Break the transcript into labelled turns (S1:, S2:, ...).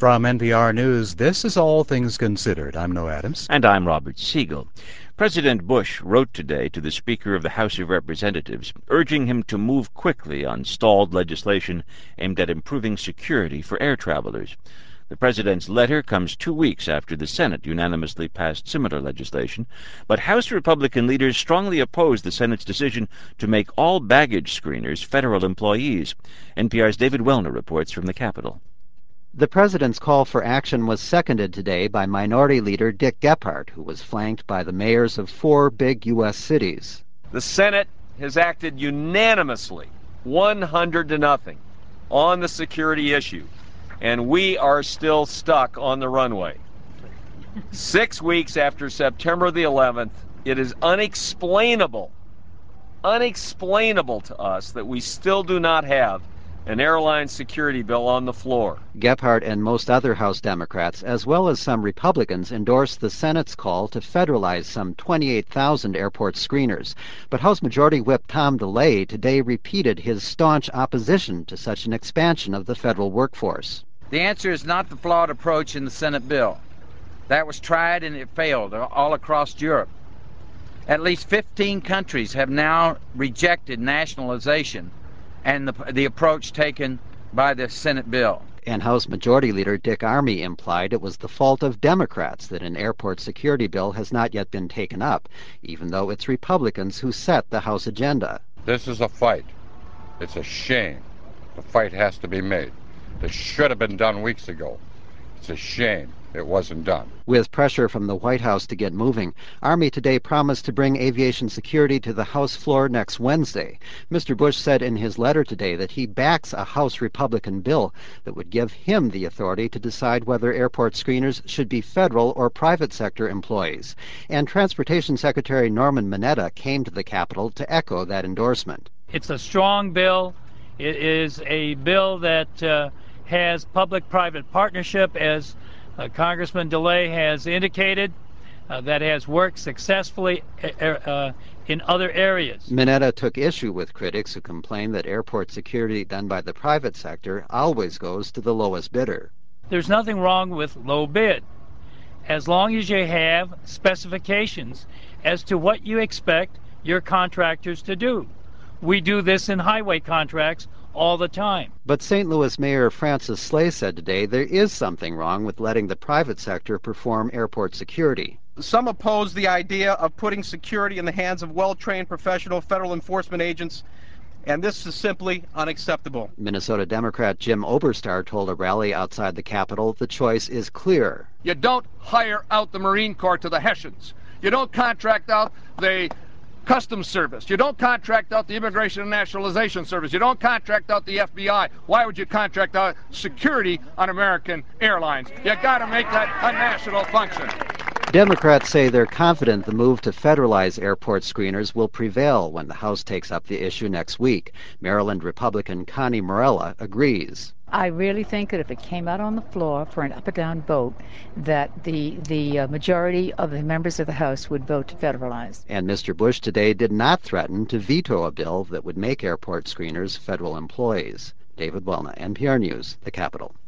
S1: From NPR News, this is All Things Considered. I'm Noah Adams.
S2: And I'm Robert Siegel. President Bush wrote today to the Speaker of the House of Representatives, urging him to move quickly on stalled legislation aimed at improving security for air travelers. The president's letter comes 2 weeks after the Senate unanimously passed similar legislation, but House Republican leaders strongly opposed the Senate's decision to make all baggage screeners federal employees. NPR's David Wellner reports from the Capitol.
S3: The president's call for action was seconded today by Minority Leader Dick Gephardt, who was flanked by the mayors of 4 big U.S. cities.
S4: The Senate has acted unanimously, 100-0, on the security issue, and we are still stuck on the runway. 6 weeks after September the 11th, it is unexplainable to us that we still do not have an airline security bill on the floor.
S3: Gephardt and most other House Democrats, as well as some Republicans, endorsed the Senate's call to federalize some 28,000 airport screeners. But House Majority Whip Tom DeLay today repeated his staunch opposition to such an expansion of the federal workforce.
S5: The answer is not the flawed approach in the Senate bill. That was tried and it failed all across Europe. At least 15 countries have now rejected nationalization and the approach taken by the Senate bill.
S3: And House Majority Leader Dick Armey implied it was the fault of Democrats that an airport security bill has not yet been taken up, even though it's Republicans who set the House agenda.
S6: This is a fight. It's a shame. The fight has to be made. This should have been done weeks ago. It's a shame it wasn't done.
S3: With pressure from the White House to get moving, Armey today promised to bring aviation security to the House floor next Wednesday. Mr. Bush said in his letter today that he backs a House Republican bill that would give him the authority to decide whether airport screeners should be federal or private sector employees. And Transportation Secretary Norman Mineta came to the Capitol to echo that endorsement.
S7: It's a strong bill. It is a bill that has public-private partnership, as Congressman DeLay has indicated, that has worked successfully in other areas.
S3: Mineta took issue with critics who complain that airport security done by the private sector always goes to the lowest bidder.
S7: There's nothing wrong with low bid, as long as you have specifications as to what you expect your contractors to do. We do this in highway contracts all the time.
S3: But St. Louis Mayor Francis Slay said today there is something wrong with letting the private sector perform airport security.
S8: Some oppose the idea of putting security in the hands of well-trained professional federal enforcement agents, and this is simply unacceptable.
S3: Minnesota Democrat Jim Oberstar told a rally outside the Capitol the choice is clear.
S9: You don't hire out the Marine Corps to the Hessians. You don't contract out the Customs Service. You don't contract out the Immigration and Nationalization Service. You don't contract out the FBI. Why would you contract out security on American airlines? You got to make that a national function.
S3: Democrats say they're confident the move to federalize airport screeners will prevail when the House takes up the issue next week. Maryland Republican Connie Morella agrees.
S10: I really think that if it came out on the floor for an up or down vote, that the majority of the members of the House would vote to federalize.
S3: And Mr. Bush today did not threaten to veto a bill that would make airport screeners federal employees. David Wellner, NPR News, the Capitol.